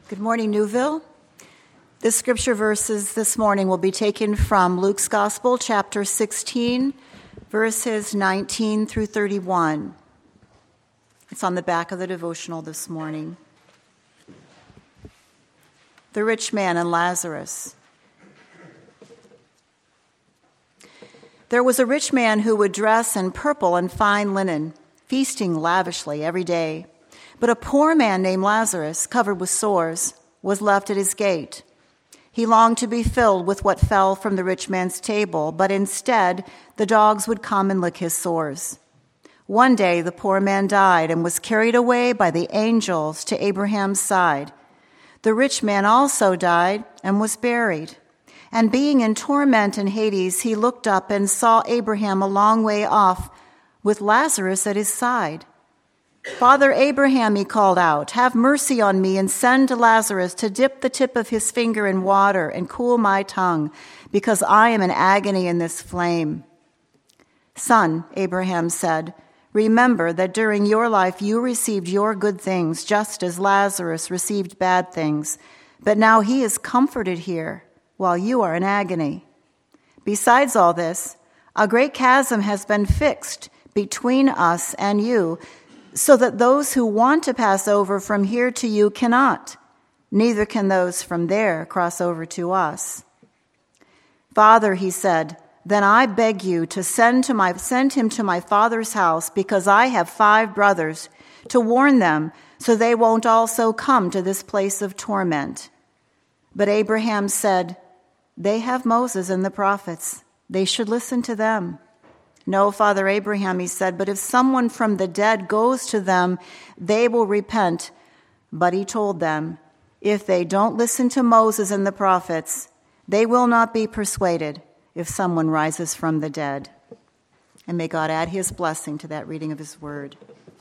Good morning, Newville. The scripture verses this morning will be taken from Luke's Gospel, chapter 16, verses 19 through 31. It's on the back of the devotional this morning. The rich man and Lazarus. There was a rich man who would dress in purple and fine linen, feasting lavishly every day. But a poor man named Lazarus, covered with sores, was left at his gate. He longed to be filled with what fell from the rich man's table, but instead the dogs would come and lick his sores. One day the poor man died and was carried away by the angels to Abraham's side. The rich man also died and was buried. And being in torment in Hades, he looked up and saw Abraham a long way off with Lazarus at his side. "Father Abraham," he called out, "have mercy on me and send Lazarus to dip the tip of his finger in water and cool my tongue, because I am in agony in this flame." "Son," Abraham said, "remember that during your life you received your good things, just as Lazarus received bad things. But now he is comforted here, while you are in agony. Besides all this, a great chasm has been fixed between us and you, so that those who want to pass over from here to you cannot, neither can those from there cross over to us." "Father," he said, "then I beg you to send him to my father's house, because I have 5 brothers, to warn them, so they won't also come to this place of torment." But Abraham said, "They have Moses and the prophets. They should listen to them." "No, Father Abraham," he said, "but if someone from the dead goes to them, they will repent." But he told them, "If they don't listen to Moses and the prophets, they will not be persuaded if someone rises from the dead." And may God add his blessing to that reading of his word.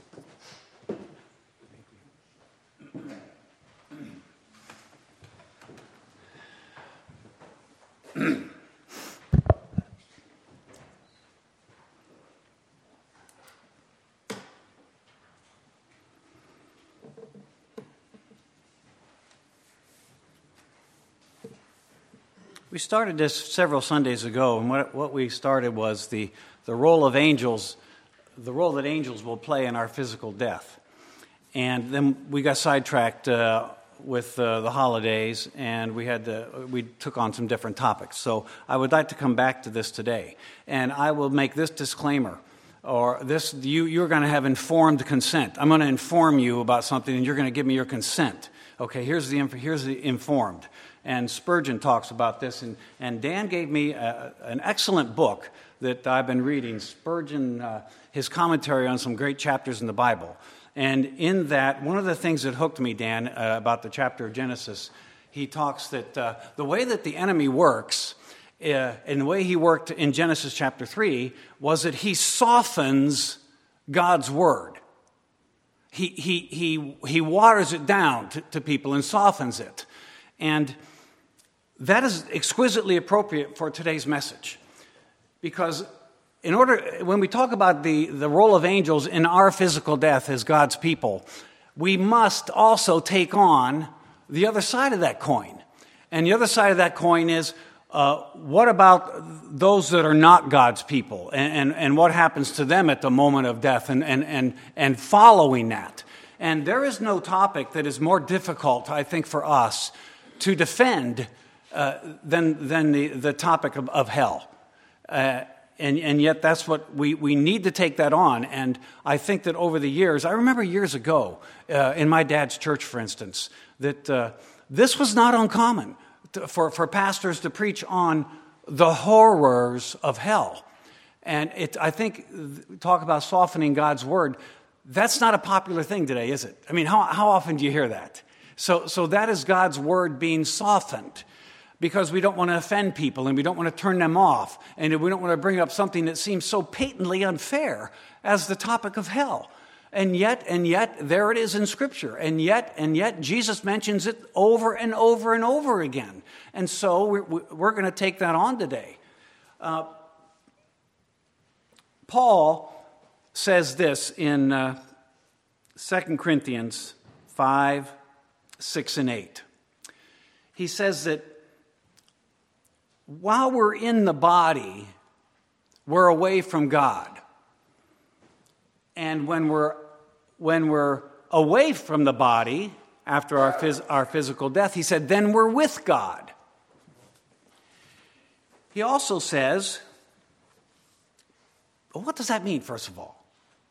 We started this several Sundays ago, and what we started was the role of angels, the role that angels will play in our physical death. And then we got sidetracked with the holidays, and we took on some different topics. So I would like to come back to this today, and I will make this disclaimer, or this: you're going to have informed consent. I'm going to inform you about something, and you're going to give me your consent. Okay, here's the informed. And Spurgeon talks about this, and Dan gave me an excellent book that I've been reading, Spurgeon, his commentary on some great chapters in the Bible. And in that, one of the things that hooked me, Dan, about the chapter of Genesis, he talks that the way that the enemy works, and the way he worked in Genesis chapter 3, was that he softens God's word. He waters it down to people and softens it. And that is exquisitely appropriate for today's message. Because when we talk about the role of angels in our physical death as God's people, we must also take on the other side of that coin. And the other side of that coin is, what about those that are not God's people? And what happens to them at the moment of death and following that? And there is no topic that is more difficult, I think, for us to defend than the topic of hell. And yet that's what we need to take that on. And I think that over the years, I remember years ago in my dad's church, for instance, that this was not uncommon for pastors to preach on the horrors of hell. And I think, talk about softening God's word, that's not a popular thing today, is it? I mean, how often do you hear that? So that is God's word being softened, because we don't want to offend people, and we don't want to turn them off, and we don't want to bring up something that seems so patently unfair as the topic of hell. And yet, there it is in Scripture. And yet, Jesus mentions it over and over and over again. And so we're going to take that on today. Paul says this in 2 Corinthians 5, 6 and 8. He says that while we're in the body, we're away from God. And when we're away from the body after our physical death, he said, then we're with God. He also says, well, what does that mean, first of all?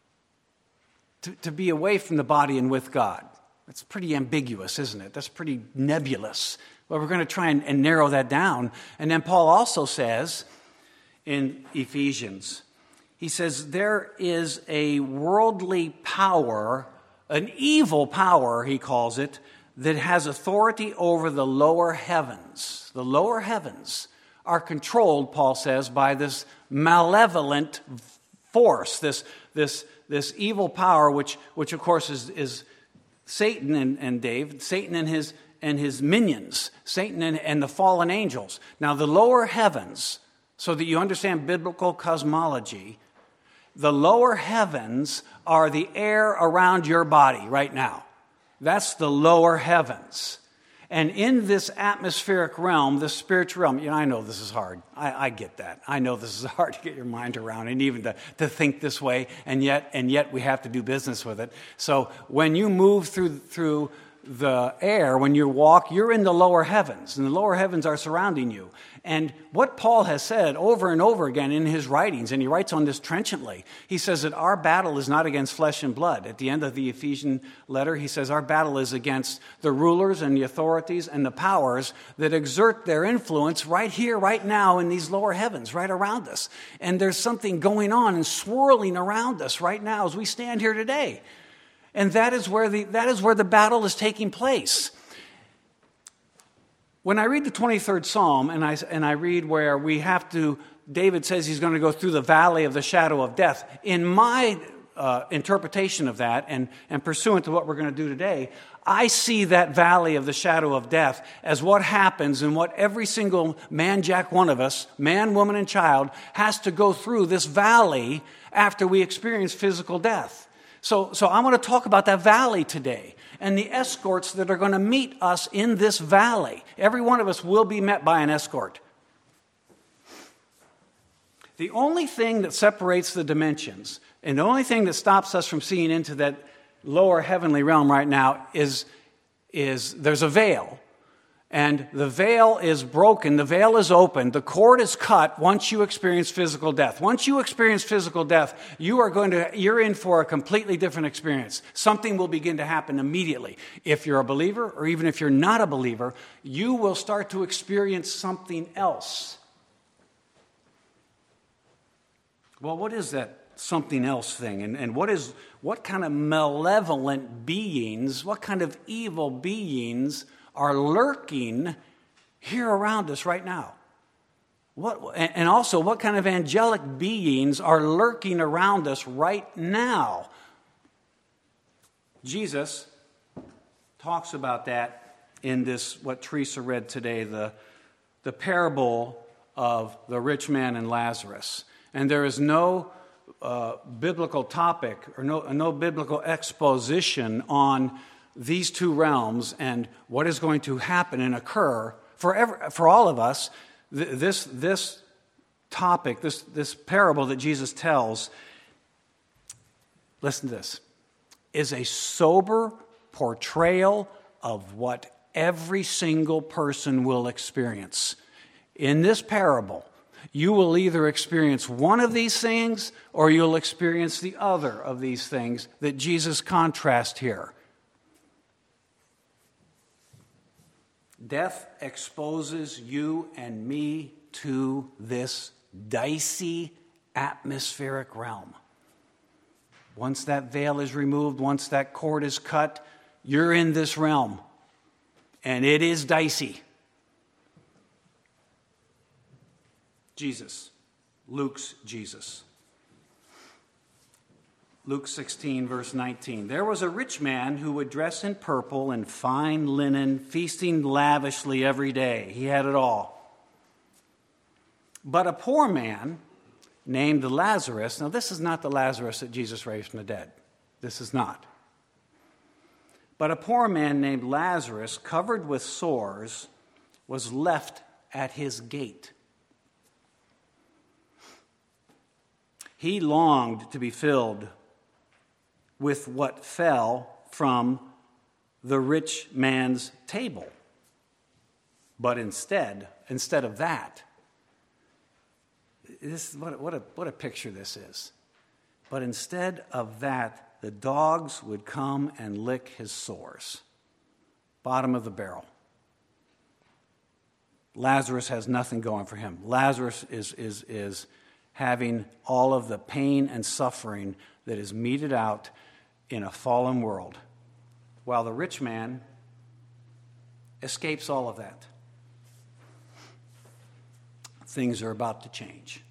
To be away from the body and with God. That's pretty ambiguous, isn't it? That's pretty nebulous. Well, we're going to try and narrow that down. And then Paul also says in Ephesians, he says there is a worldly power, an evil power, he calls it, that has authority over the lower heavens. The lower heavens are controlled, Paul says, by this malevolent force, this evil power, which of course is Satan and Dave, Satan and his minions, Satan and the fallen angels. Now, the lower heavens, so that you understand biblical cosmology, the lower heavens are the air around your body right now. That's the lower heavens. And in this atmospheric realm, this spiritual realm, I know this is hard. I get that. I know this is hard to get your mind around and even to think this way, and yet we have to do business with it. So when you move through the air, when you walk, you're in the lower heavens, and the lower heavens are surrounding you. And what Paul has said over and over again in his writings, and he writes on this trenchantly, he says that our battle is not against flesh and blood. At the end of the Ephesian letter, he says our battle is against the rulers and the authorities and the powers that exert their influence right here, right now in these lower heavens, right around us. And there's something going on and swirling around us right now as we stand here today. And that is where the battle is taking place. When I read the 23rd Psalm and I read where David says he's going to go through the valley of the shadow of death, in my interpretation of that and pursuant to what we're going to do today, I see that valley of the shadow of death as what happens and what every single man, jack one of us, man, woman, and child, has to go through this valley after we experience physical death. So I want to talk about that valley today and the escorts that are going to meet us in this valley. Every one of us will be met by an escort. The only thing that separates the dimensions and the only thing that stops us from seeing into that lower heavenly realm right now is there's a veil. And the veil is broken, the veil is open, the cord is cut once you experience physical death. Once you experience physical death, you're in for a completely different experience. Something will begin to happen immediately. If you're a believer, or even if you're not a believer, you will start to experience something else. Well, what is that something else thing? And what kind of malevolent beings, what kind of evil beings are lurking here around us right now? And also, what kind of angelic beings are lurking around us right now? Jesus talks about that in this, what Teresa read today, the parable of the rich man and Lazarus. And there is no biblical topic or no biblical exposition on these two realms and what is going to happen and occur for all of us. This topic, this parable that Jesus tells, listen to this, is a sober portrayal of what every single person will experience. In this parable, you will either experience one of these things or you'll experience the other of these things that Jesus contrasts here. Death exposes you and me to this dicey atmospheric realm. Once that veil is removed, once that cord is cut, you're in this realm. And it is dicey. Jesus, Luke's Jesus. Luke 16, verse 19. There was a rich man who would dress in purple and fine linen, feasting lavishly every day. He had it all. But a poor man named Lazarus, now this is not the Lazarus that Jesus raised from the dead. This is not. But a poor man named Lazarus, covered with sores, was left at his gate. He longed to be filled with what fell from the rich man's table. But instead of that, what a picture this is. But instead of that, the dogs would come and lick his sores. Bottom of the barrel. Lazarus has nothing going for him. Lazarus is having all of the pain and suffering that is meted out in a fallen world, while the rich man escapes all of that. Things are about to change.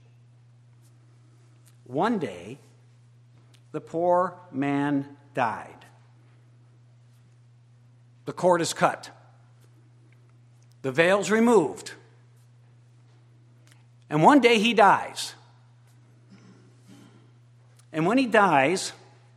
One day, the poor man died. The cord is cut. The veil's removed. And one day he dies. And when he dies,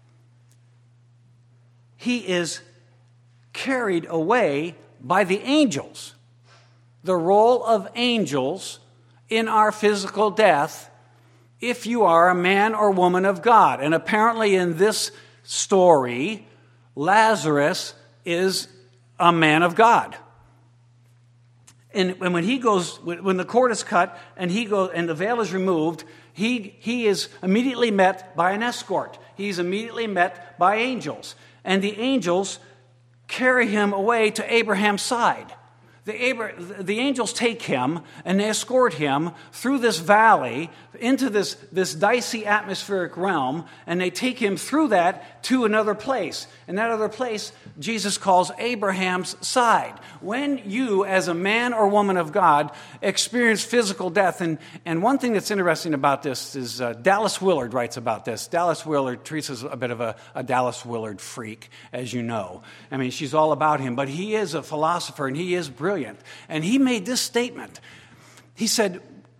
he is carried away by the angels. The role of angels in our physical death, if you are a man or woman of God. And apparently in this story, Lazarus is a man of God. And when the cord is cut and the veil is removed, he is immediately met by an escort. He's immediately met by angels. And the angels carry him away to Abraham's side. The angels take him and they escort him through this valley into this dicey atmospheric realm, and they take him through that to another place. And that other place Jesus calls Abraham's side. When you, as a man or woman of God, experience physical death, and one thing that's interesting about this is Dallas Willard writes about this. Dallas Willard, Teresa's a bit of a Dallas Willard freak, as you know. I mean, she's all about him, but he is a philosopher and he is brilliant. And he made this statement. He said,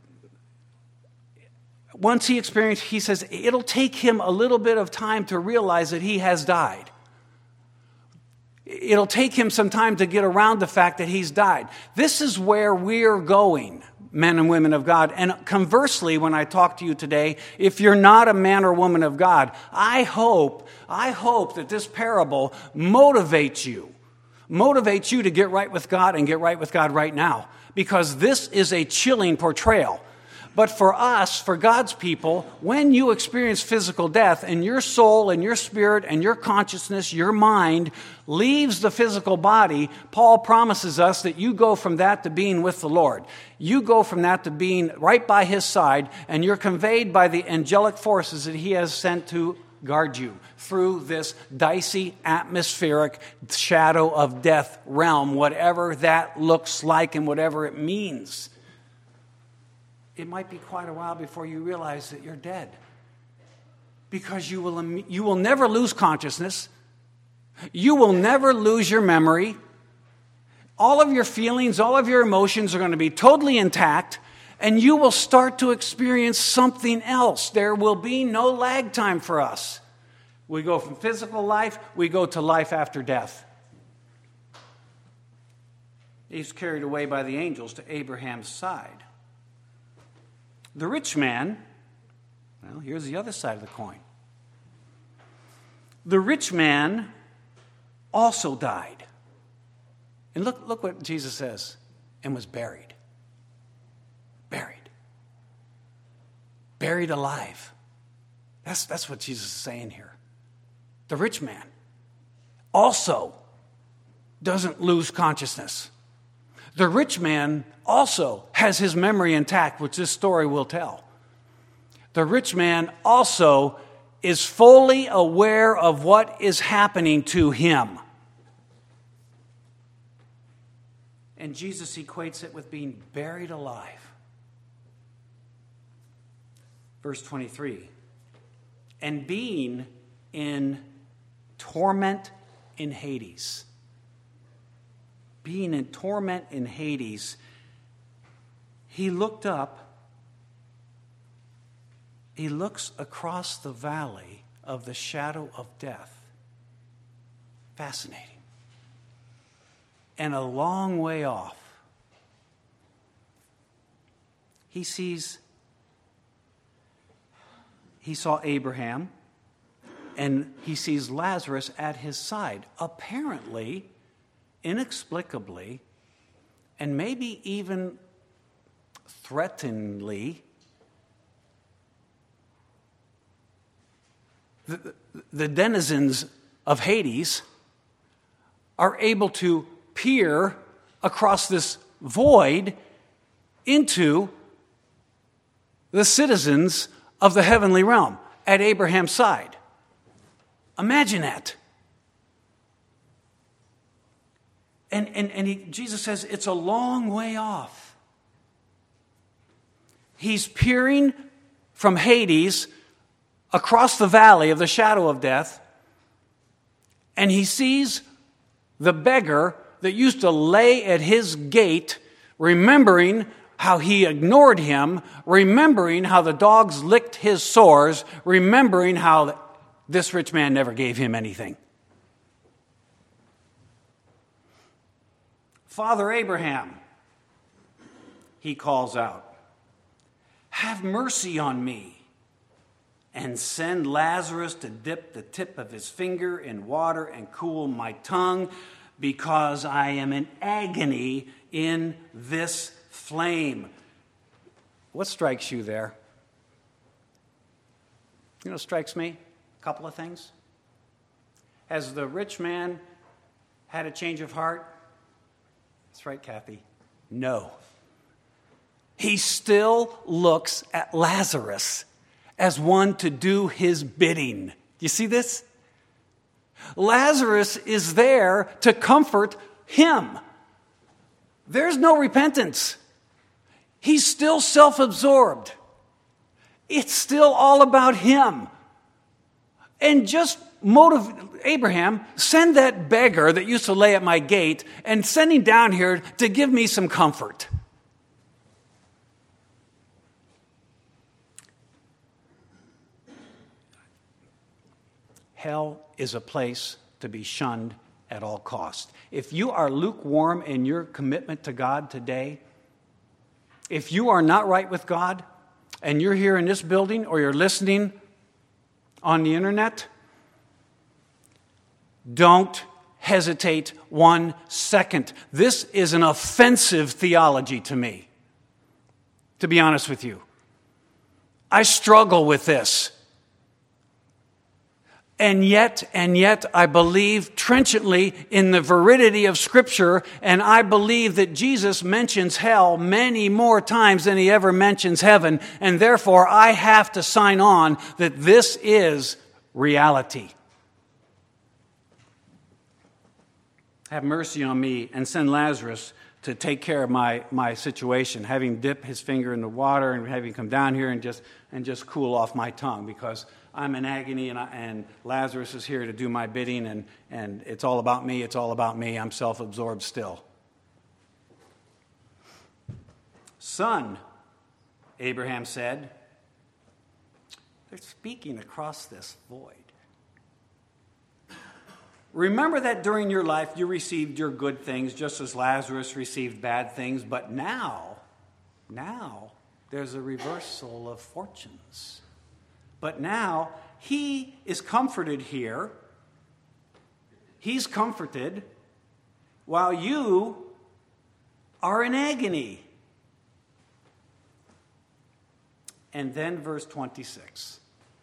once he experienced, he says, it'll take him a little bit of time to realize that he has died. It'll take him some time to get around the fact that he's died. This is where we're going, men and women of God. And conversely, when I talk to you today, if you're not a man or woman of God, I hope that this parable motivates you to get right with God and get right with God right now. Because this is a chilling portrayal. But for us, for God's people, when you experience physical death and your soul and your spirit and your consciousness, your mind leaves the physical body, Paul promises us that you go from that to being with the Lord. You go from that to being right by his side, and you're conveyed by the angelic forces that he has sent to guard you through this dicey, atmospheric shadow of death realm, whatever that looks like and whatever it means. It might be quite a while before you realize that you're dead. Because you will never lose consciousness. You will never lose your memory. All of your feelings, all of your emotions are going to be totally intact. And you will start to experience something else. There will be no lag time for us. We go from physical life, we go to life after death. He's carried away by the angels to Abraham's side. The rich man, well, here's the other side of the coin. The rich man also died. And look what Jesus says, and was buried. Buried. Buried alive. That's what Jesus is saying here. The rich man also doesn't lose consciousness. The rich man also has his memory intact, which this story will tell. The rich man also is fully aware of what is happening to him. And Jesus equates it with being buried alive. Verse 23. And being in torment in Hades. Being in torment in Hades, he looked up. He looks across the valley of the shadow of death. Fascinating. And a long way off, he saw Abraham, and he sees Lazarus at his side. Apparently, inexplicably, and maybe even threateningly, the denizens of Hades are able to peer across this void into the citizens of the heavenly realm at Abraham's side. Imagine that. And Jesus says it's a long way off. He's peering from Hades across the valley of the shadow of death, and he sees the beggar that used to lay at his gate, remembering how he ignored him, remembering how the dogs licked his sores, remembering how this rich man never gave him anything. Father Abraham, he calls out, have mercy on me and send Lazarus to dip the tip of his finger in water and cool my tongue, because I am in agony in this flame. What strikes you there? You know what strikes me? A couple of things. Has the rich man had a change of heart? That's right, Kathy. No. He still looks at Lazarus as one to do his bidding. Do you see this? Lazarus is there to comfort him. There's no repentance. He's still self-absorbed. It's still all about him. And just Abraham, send that beggar that used to lay at my gate and send him down here to give me some comfort. Hell is a place to be shunned at all costs. If you are lukewarm in your commitment to God today, if you are not right with God, and you're here in this building or you're listening on the internet, don't hesitate 1 second. This is an offensive theology to me, to be honest with you. I struggle with this. And yet, I believe trenchantly in the veridity of Scripture, and I believe that Jesus mentions hell many more times than he ever mentions heaven, and therefore I have to sign on that this is reality. Have mercy on me and send Lazarus to take care of my situation. Have him dip his finger in the water and have him come down here and just cool off my tongue, because I'm in agony and Lazarus is here to do my bidding, and it's all about me, it's all about me. I'm self-absorbed still. Son, Abraham said. They're speaking across this void. Remember that during your life you received your good things just as Lazarus received bad things, but now there's a reversal of fortunes. But now he is comforted here. He's comforted while you are in agony. And then verse 26.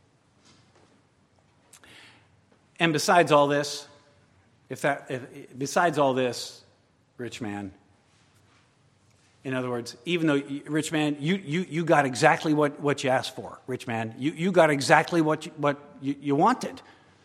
And besides all this, besides all this, rich man, in other words, even though, rich man, you got exactly what you asked for, rich man. You got exactly what you wanted.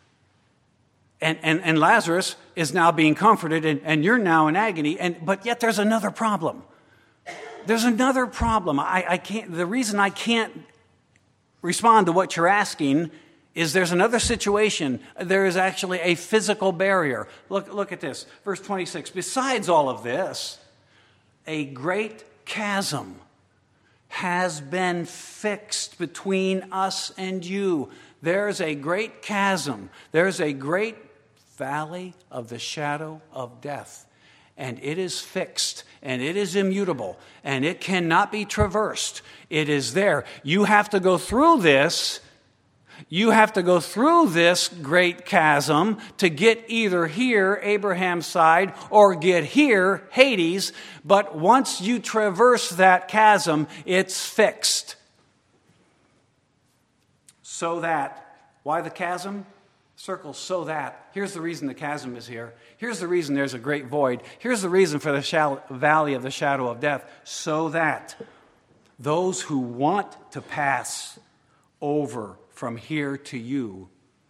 And Lazarus is now being comforted, and you're now in agony. But yet there's another problem. There's another problem. I can't. The reason I can't respond to what you're asking is there's another situation. There is actually a physical barrier. Look at this, verse 26. Besides all of this, a great chasm has been fixed between us and you. There's a great chasm. There's a great valley of the shadow of death. and it is fixed, and it is immutable, and it cannot be traversed. It is there. You have to go through this. You have to go through this great chasm to get either here, Abraham's side, or get here, Hades. But once you traverse that chasm, it's fixed. So that, why the chasm? Circle, so that. Here's the reason the chasm is here. Here's the reason there's a great void. Here's the reason for the valley of the shadow of death. So that those who want to pass over from here to you,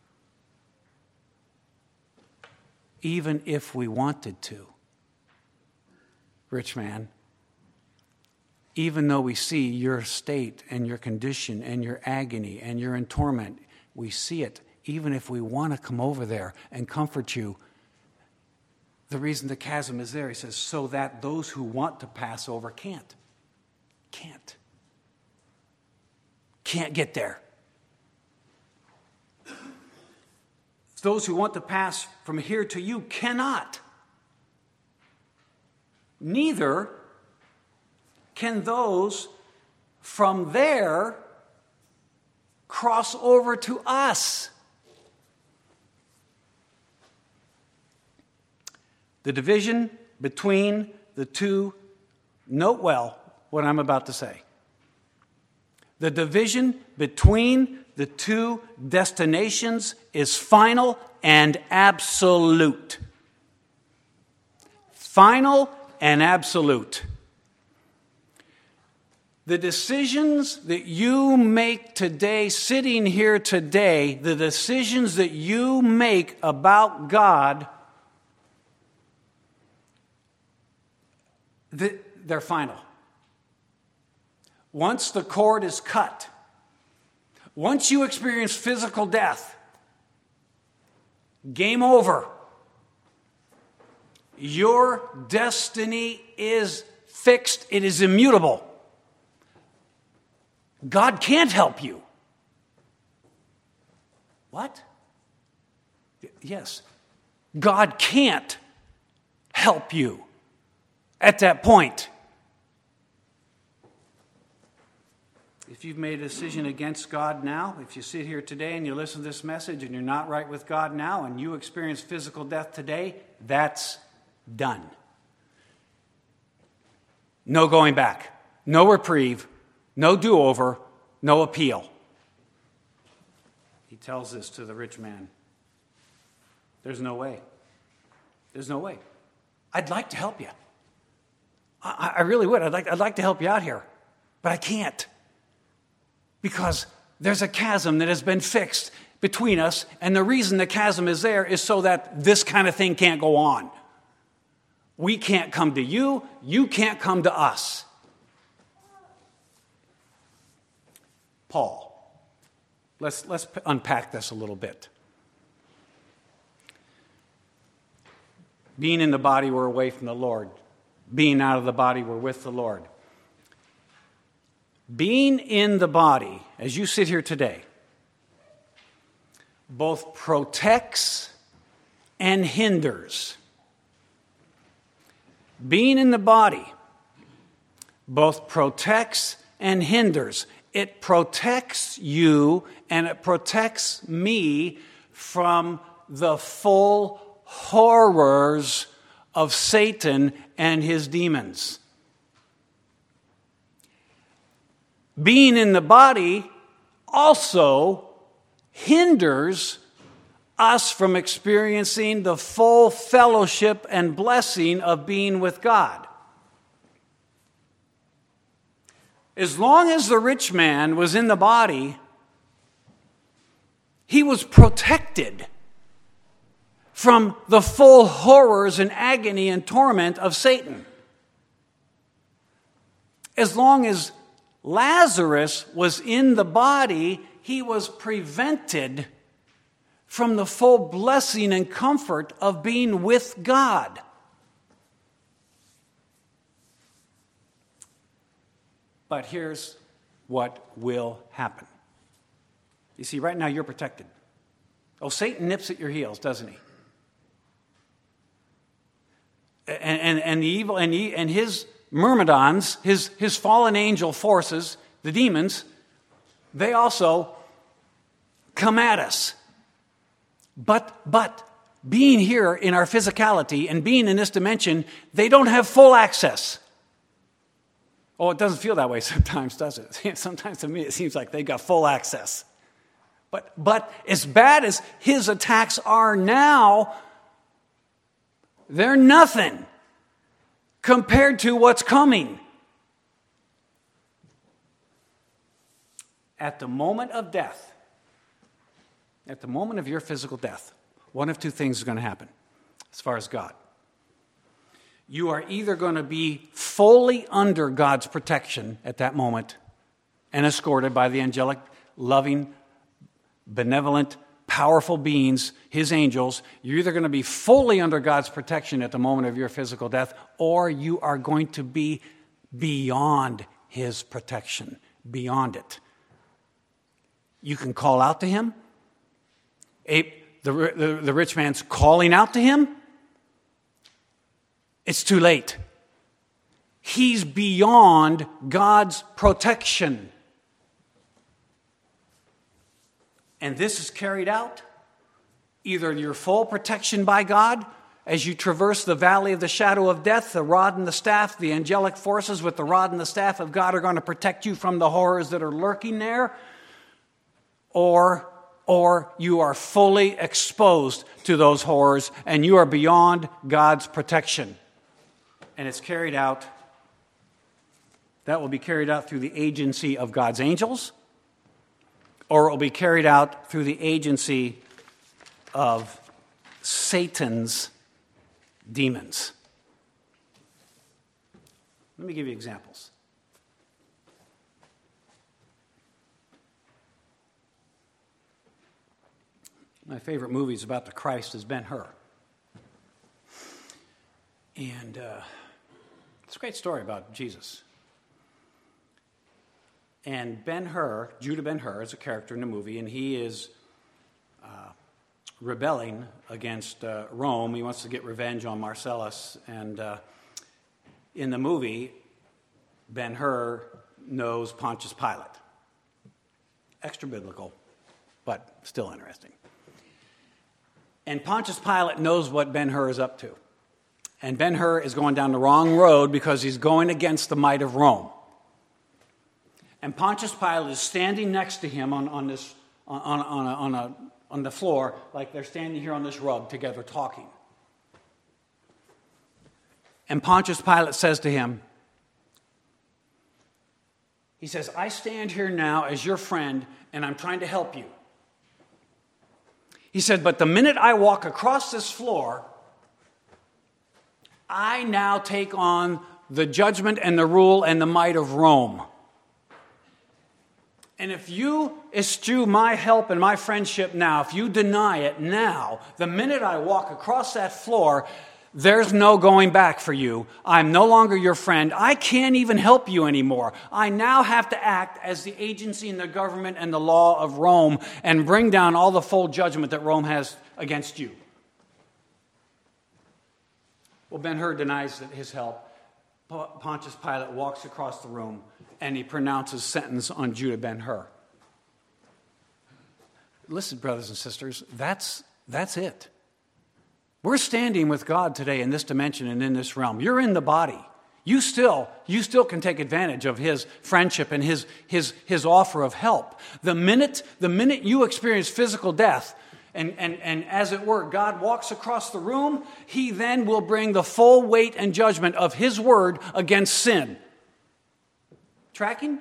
even if we wanted to, rich man, even though we see your state and your condition and your agony and you're in torment, we see it. Even if we want to come over there and comfort you, the reason the chasm is there, he says, so that those who want to pass over can't. Can't get there. Those who want to pass from here to you cannot. Neither can those from there cross over to us. The division between the two, note well what I'm about to say. The division between the two destinations is final and absolute. Final and absolute. The decisions that you make today, sitting here today, the decisions that you make about God, they're final. Once the cord is cut, once you experience physical death, game over. Your destiny is fixed. It is immutable. God can't help you. What? Yes. God can't help you at that point. If you've made a decision against God now, if you sit here today and you listen to this message and you're not right with God now and you experience physical death today, that's done. No going back. No reprieve. No do-over. No appeal. He tells this to the rich man. There's no way. There's no way. I'd like to help you. I really would. I'd like to help you out here. But I can't. Because there's a chasm that has been fixed between us, and the reason the chasm is there is so that this kind of thing can't go on. We can't come to you, you can't come to us. Paul, let's unpack this a little bit. Being in the body, we're away from the Lord. Being out of the body, we're with the Lord. Being in the body, as you sit here today, both protects and hinders. Being in the body both protects and hinders. It protects you and it protects me from the full horrors of Satan and his demons. Being in the body also hinders us from experiencing the full fellowship and blessing of being with God. As long as the rich man was in the body, he was protected from the full horrors and agony and torment of Satan. As long as Lazarus was in the body, he was prevented from the full blessing and comfort of being with God. But here's what will happen. You see, right now you're protected. Oh, Satan nips at your heels, doesn't he? And and the evil and his myrmidons, his fallen angel forces, the demons, they also come at us. But being here in our physicality and being in this dimension, they don't have full access. Oh, it doesn't feel that way sometimes, does it? Sometimes to me it seems like they got full access. But as bad as his attacks are now, they're nothing compared to what's coming. At the moment of death, at the moment of your physical death, one of two things is going to happen as far as God. You are either going to be fully under God's protection at that moment and escorted by the angelic, loving, benevolent, powerful beings, his angels. You're either going to be fully under God's protection at the moment of your physical death, or you are going to be beyond his protection, beyond it. You can call out to him. The rich man's calling out to him. It's too late. He's beyond God's protection. And this is carried out. Either your full protection by God as you traverse the valley of the shadow of death, the rod and the staff, the angelic forces with the rod and the staff of God are going to protect you from the horrors that are lurking there. Or you are fully exposed to those horrors and you are beyond God's protection. And it's carried out, that will be carried out through the agency of God's angels, or it will be carried out through the agency of Satan's demons. Let me give you examples. My favorite movies about the Christ is Ben-Hur. And it's a great story about Jesus. And Ben-Hur, Judah Ben-Hur, is a character in the movie, and he is rebelling against Rome. He wants to get revenge on Marcellus. And in the movie, Ben-Hur knows Pontius Pilate. Extra biblical, but still interesting. And Pontius Pilate knows what Ben-Hur is up to. And Ben-Hur is going down the wrong road because he's going against the might of Rome. And Pontius Pilate is standing next to him on the floor, like they're standing here on this rug together talking. And Pontius Pilate says to him, he says, I stand here now as your friend and I'm trying to help you. He said, but the minute I walk across this floor, I now take on the judgment and the rule and the might of Rome. And if you eschew my help and my friendship now, if you deny it now, the minute I walk across that floor, there's no going back for you. I'm no longer your friend. I can't even help you anymore. I now have to act as the agency and the government and the law of Rome and bring down all the full judgment that Rome has against you. Well, Ben-Hur denies his help. Pontius Pilate walks across the room and he pronounces sentence on Judah Ben-Hur. Listen, brothers and sisters, that's it. We're standing with God today in this dimension and in this realm. You're in the body. You still can take advantage of his friendship and his offer of help. The minute you experience physical death, and as it were, God walks across the room, he then will bring the full weight and judgment of his word against sin. Tracking?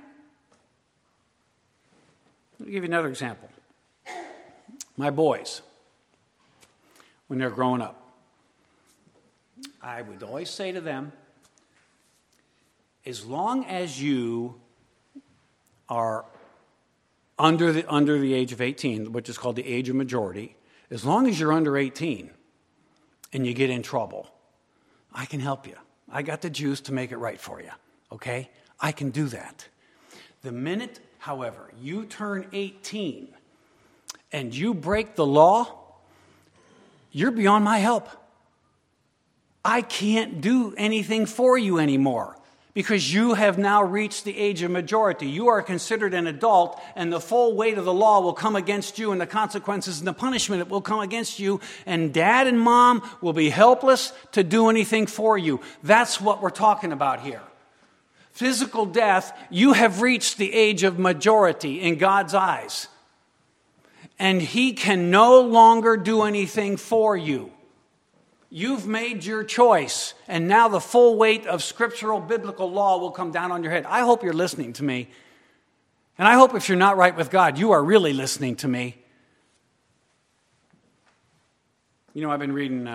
Let me give you another example. My boys, when they're growing up, I would always say to them, as long as you are under the age of 18, which is called the age of majority, as long as you're under 18 and you get in trouble, I can help you. I got the juice to make it right for you, okay? I can do that. The minute, however, you turn 18 and you break the law, you're beyond my help. I can't do anything for you anymore because you have now reached the age of majority. You are considered an adult, and the full weight of the law will come against you, and the consequences and the punishment will come against you, and dad and mom will be helpless to do anything for you. That's what we're talking about here. Physical death, you have reached the age of majority in God's eyes, and He can no longer do anything for you. You've made your choice, and now the full weight of scriptural biblical law will come down on your head. I hope you're listening to me. And I hope if you're not right with God, you are really listening to me. You know, I've been reading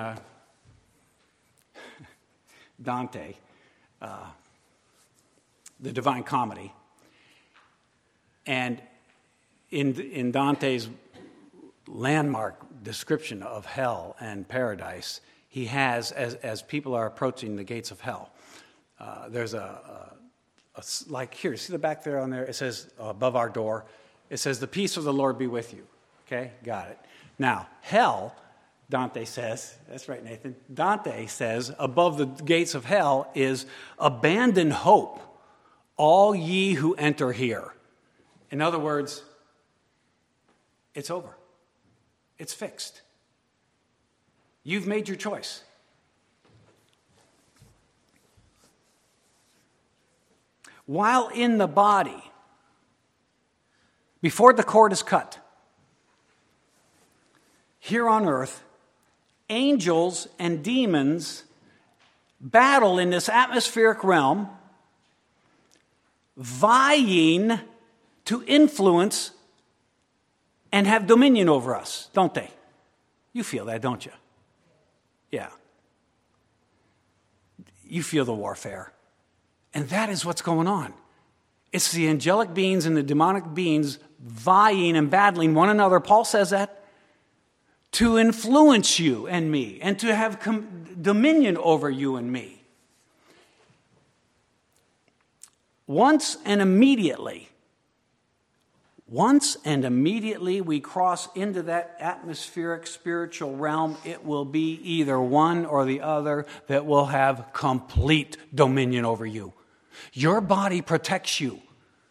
Dante, the Divine Comedy. And in Dante's landmark description of hell and paradise, he has, as people are approaching the gates of hell, there's like here, see the back there on there? It says, above our door, it says, the peace of the Lord be with you. Okay, got it. Now, hell, Dante says, that's right, Nathan, Dante says, above the gates of hell is, abandon hope, all ye who enter here. In other words, it's over. It's fixed. You've made your choice. While in the body, before the cord is cut, here on earth, angels and demons battle in this atmospheric realm, vying to influence and have dominion over us, don't they? You feel that, don't you? Yeah. You feel the warfare. And that is what's going on. It's the angelic beings and the demonic beings vying and battling one another. Paul says that. To influence you and me and to have dominion over you and me. Once and immediately we cross into that atmospheric spiritual realm, it will be either one or the other that will have complete dominion over you. Your body protects you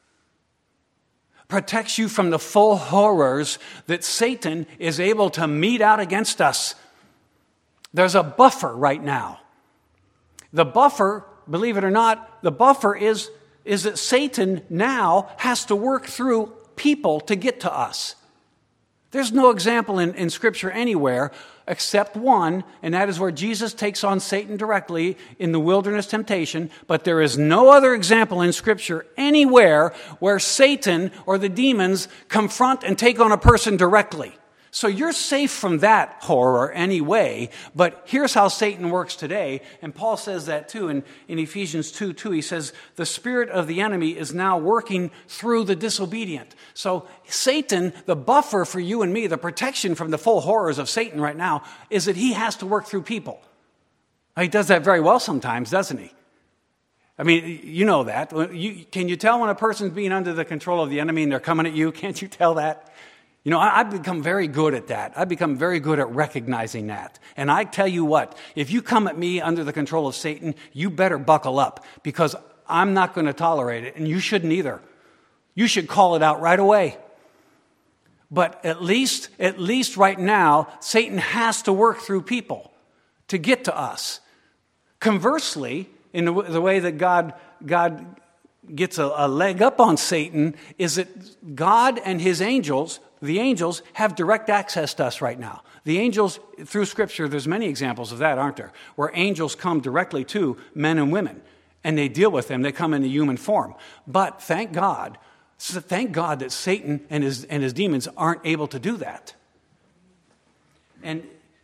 from the full horrors that Satan is able to mete out against us. There's a buffer right now. The buffer, believe it or not, the buffer is that Satan now has to work through people to get to us. There's no example in Scripture anywhere except one, and that is where Jesus takes on Satan directly in the wilderness temptation, but there is no other example in Scripture anywhere where Satan or the demons confront and take on a person directly. So you're safe from that horror anyway, but here's how Satan works today, and Paul says that too in Ephesians 2:2. He says, the spirit of the enemy is now working through the disobedient. So Satan, the buffer for you and me, the protection from the full horrors of Satan right now, is that he has to work through people. He does that very well sometimes, doesn't he? I mean, you know that. Can you tell when a person's being under the control of the enemy and they're coming at you? Can't you tell that? You know, I've become very good at that. I've become very good at recognizing that. And I tell you what, if you come at me under the control of Satan, you better buckle up because I'm not going to tolerate it, and you shouldn't either. You should call it out right away. But at least right now, Satan has to work through people to get to us. Conversely, in the way that God gets a leg up on Satan is that God and his angels, the angels, have direct access to us right now. The angels, through Scripture, there's many examples of that, aren't there? Where angels come directly to men and women, and they deal with them. They come in the human form. But thank God that Satan and his demons aren't able to do that. And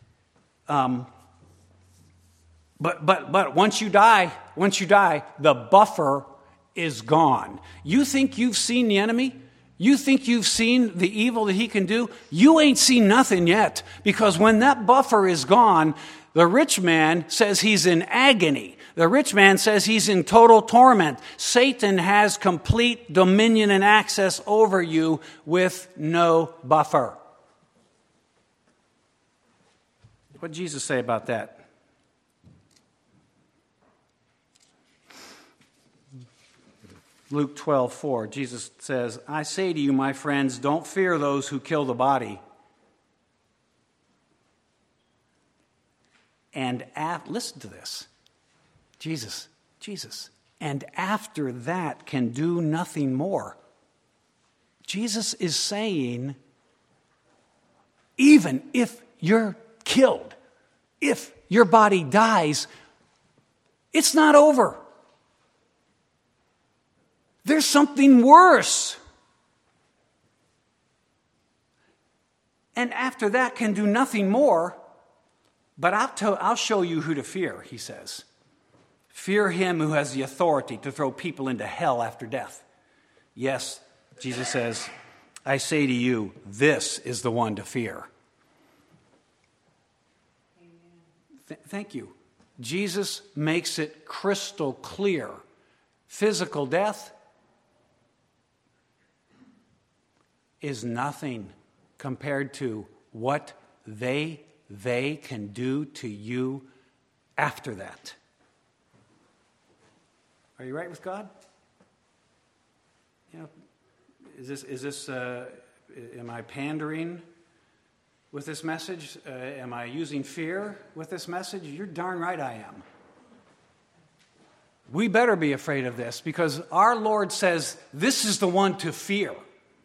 but once you die, the buffer is gone. You think you've seen the enemy? You think you've seen the evil that he can do? You ain't seen nothing yet. Because when that buffer is gone, the rich man says he's in agony. The rich man says he's in total torment. Satan has complete dominion and access over you with no buffer. What did Jesus say about that? Luke 12:4, Jesus says, I say to you, my friends, don't fear those who kill the body. And listen to this. Jesus, and after that can do nothing more. Jesus is saying, even if you're killed, if your body dies, it's not over. There's something worse. And after that can do nothing more, but I'll show you who to fear, he says. Fear him who has the authority to throw people into hell after death. Yes, Jesus says, I say to you, this is the one to fear. Thank you. Jesus makes it crystal clear. Physical death is nothing compared to what they can do to you after that. Are you right with God? You know, am I pandering with this message? Am I using fear with this message? You're darn right I am. We better be afraid of this because our Lord says this is the one to fear.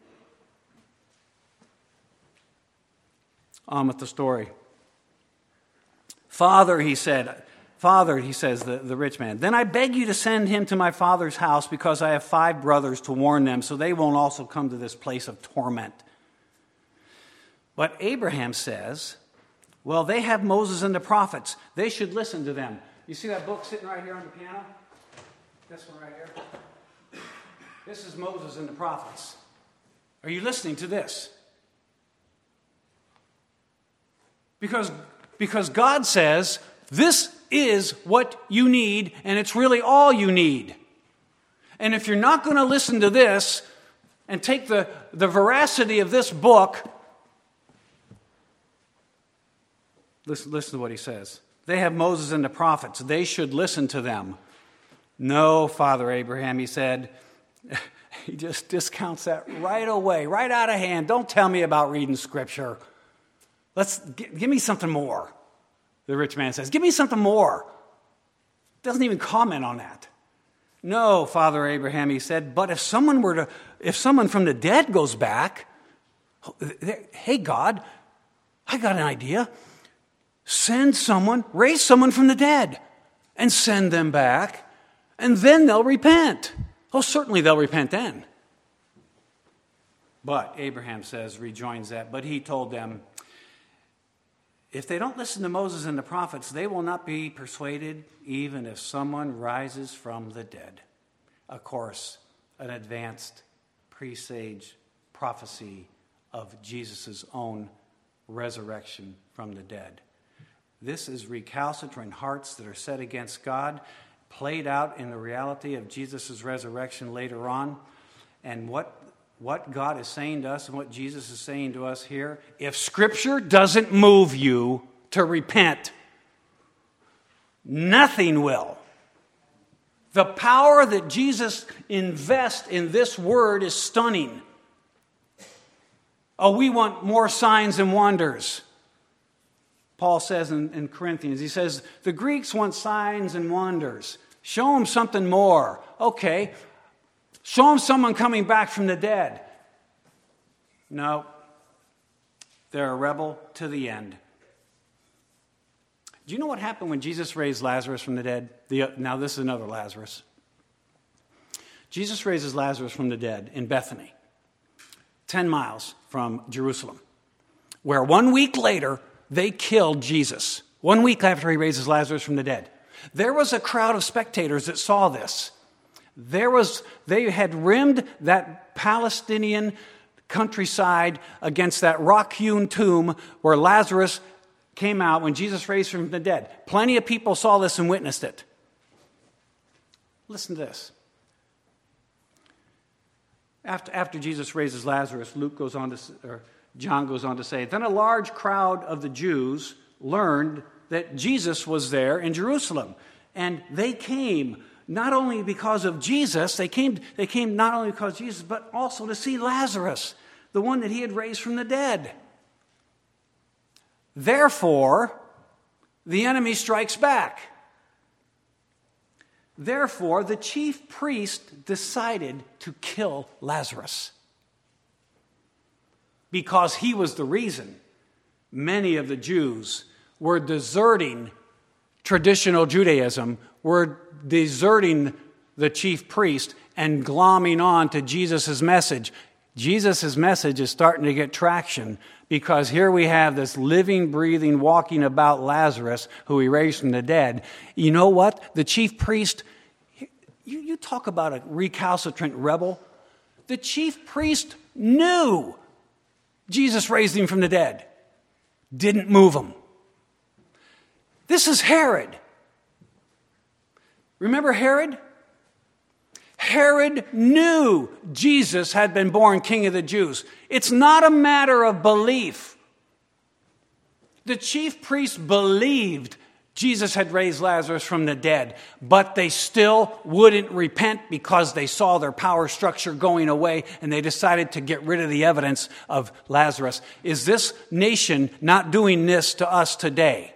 On with the story. Father, he says, the rich man, then I beg you to send him to my father's house because I have 5 brothers to warn them so they won't also come to this place of torment. But Abraham says, well, they have Moses and the prophets. They should listen to them. You see that book sitting right here on the piano? This one right here. This is Moses and the prophets. Are you listening to this? Because God says, this is what you need, and it's really all you need. And if you're not going to listen to this and take the veracity of this book, listen to what he says. They have Moses and the prophets. They should listen to them. No, Father Abraham, he said. He just discounts that right away, right out of hand. Don't tell me about reading Scripture. Give me something more. The rich man says, give me something more. Doesn't even comment on that. No, Father Abraham, he said, but if someone from the dead goes back, hey God, I got an idea. Raise someone from the dead and send them back, and then they'll repent. Oh, certainly they'll repent then. But Abraham rejoins that, but he told them, if they don't listen to Moses and the prophets, they will not be persuaded even if someone rises from the dead. Of course, an advanced presage prophecy of Jesus' own resurrection from the dead. This is recalcitrant hearts that are set against God, played out in the reality of Jesus' resurrection later on. And what God is saying to us and what Jesus is saying to us here, if Scripture doesn't move you to repent, nothing will. The power that Jesus invests in this word is stunning. Oh, we want more signs and wonders. Paul says in Corinthians, he says, the Greeks want signs and wonders. Show them something more. Okay. Show them someone coming back from the dead. No. They're a rebel to the end. Do you know what happened when Jesus raised Lazarus from the dead? Now this is another Lazarus. Jesus raises Lazarus from the dead in Bethany, 10 miles from Jerusalem, where 1 week later, they killed Jesus. 1 week after he raises Lazarus from the dead. There was a crowd of spectators that saw this. They had rimmed that Palestinian countryside against that rock-hewn tomb where Lazarus came out when Jesus raised him from the dead. Plenty of people saw this and witnessed it. Listen to this. After Jesus raises Lazarus, John goes on to say, then a large crowd of the Jews learned that Jesus was there in Jerusalem. And they came not only because of Jesus, they came not only because of Jesus, but also to see Lazarus, the one that he had raised from the dead. Therefore, the enemy strikes back. Therefore, the chief priest decided to kill Lazarus, because he was the reason many of the Jews were deserting traditional Judaism, were deserting the chief priest and glomming on to Jesus' message. Jesus' message is starting to get traction because here we have this living, breathing, walking about Lazarus who he raised from the dead. You know what? The chief priest, you talk about a recalcitrant rebel. The chief priest knew Jesus raised him from the dead. Didn't move him. This is Herod. Remember Herod? Herod knew Jesus had been born King of the Jews. It's not a matter of belief. The chief priests believed Jesus had raised Lazarus from the dead, but they still wouldn't repent because they saw their power structure going away and they decided to get rid of the evidence of Lazarus. Is this nation not doing this to us today?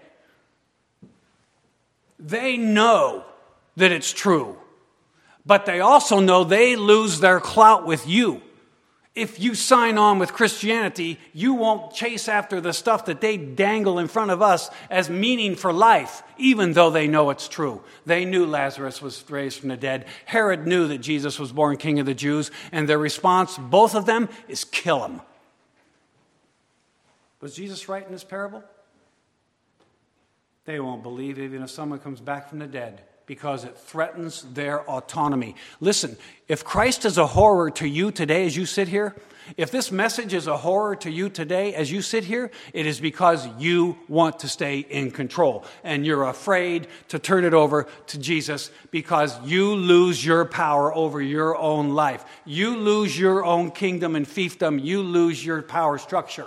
They know that it's true, but they also know they lose their clout with you. If you sign on with Christianity, you won't chase after the stuff that they dangle in front of us as meaning for life, even though they know it's true. They knew Lazarus was raised from the dead. Herod knew that Jesus was born King of the Jews, and their response, both of them, is kill him. Was Jesus right in this parable? They won't believe even if someone comes back from the dead, because it threatens their autonomy. Listen, if Christ is a horror to you today as you sit here, if this message is a horror to you today as you sit here, it is because you want to stay in control and you're afraid to turn it over to Jesus because you lose your power over your own life. You lose your own kingdom and fiefdom. You lose your power structure.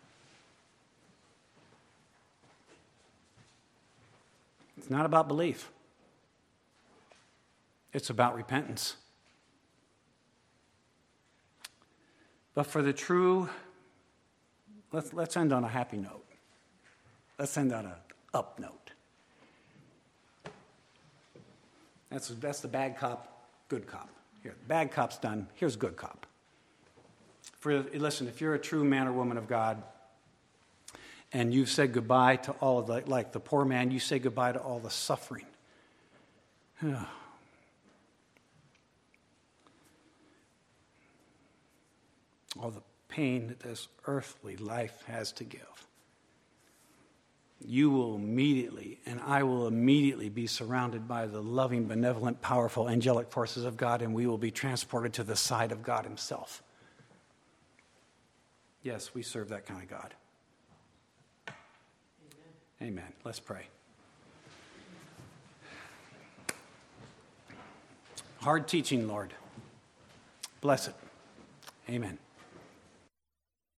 It's not about belief. It's about repentance. But for the true, let's end on a happy note. Let's end on an up note. That's the bad cop, good cop. Here, bad cop's done. Here's good cop. Listen, if you're a true man or woman of God, and you've said goodbye to all of the, like the poor man, you say goodbye to all the suffering. All the pain that this earthly life has to give. You will immediately, and I will immediately be surrounded by the loving, benevolent, powerful, angelic forces of God, and we will be transported to the side of God himself. Yes, we serve that kind of God. Amen. Let's pray. Hard teaching, Lord. Bless it. Amen.